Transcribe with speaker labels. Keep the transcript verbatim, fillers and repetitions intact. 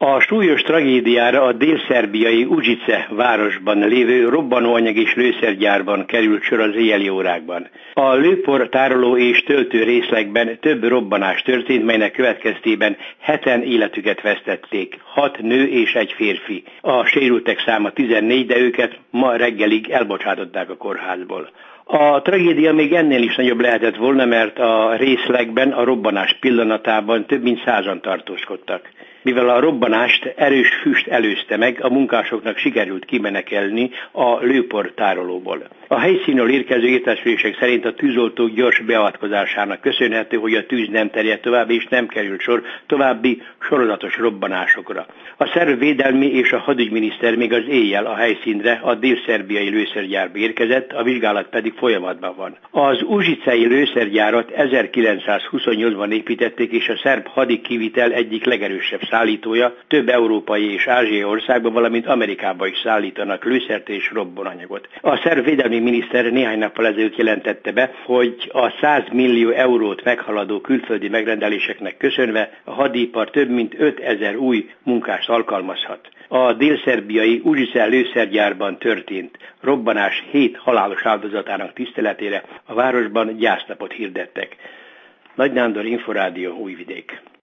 Speaker 1: A súlyos tragédiára a dél-szerbiai Užice városban lévő robbanóanyag és lőszergyárban került sor az éjjeli órákban. A lőpor tároló és töltő részlegben több robbanás történt, melynek következtében heten életüket vesztették, hat nő és egy férfi. A sérültek száma tizennégy, de őket ma reggelig elbocsátották a kórházból. A tragédia még ennél is nagyobb lehetett volna, mert a részlegben a robbanás pillanatában több mint százan tartózkodtak. Mivel a robbanást erős füst előzte meg, a munkásoknak sikerült kimenekelni a lőpor tárolóból. A helyszínről érkező értesülések szerint a tűzoltók gyors beavatkozásának köszönhető, hogy a tűz nem terjedt tovább és nem került sor további sorozatos robbanásokra. A szerb védelmi és a hadügyminiszter még az éjjel a helyszínre, a dél-szerbiai lőszergyárba érkezett, a vizsgálat pedig folyamatban van. Az uzsicei lőszergyárat ezerkilencszázhuszonnyolcban építették, és a szerb hadikivitel egyik legerősebb szállítója, több európai és ázsiai országban, valamint Amerikába is szállítanak lőszert és robbananyagot. A szerb védelmi miniszter néhány nappal ezelőtt jelentette be, hogy a száz millió eurót meghaladó külföldi megrendeléseknek köszönve a hadipar több mint ötezer új munkást alkalmazhat. A dél-szerbiai Užice lőszergyárban történt robbanás hét halálos áldozatának tiszteletére a városban gyásznapot hirdettek. Nagy Nándor, Inforádió, Újvidék.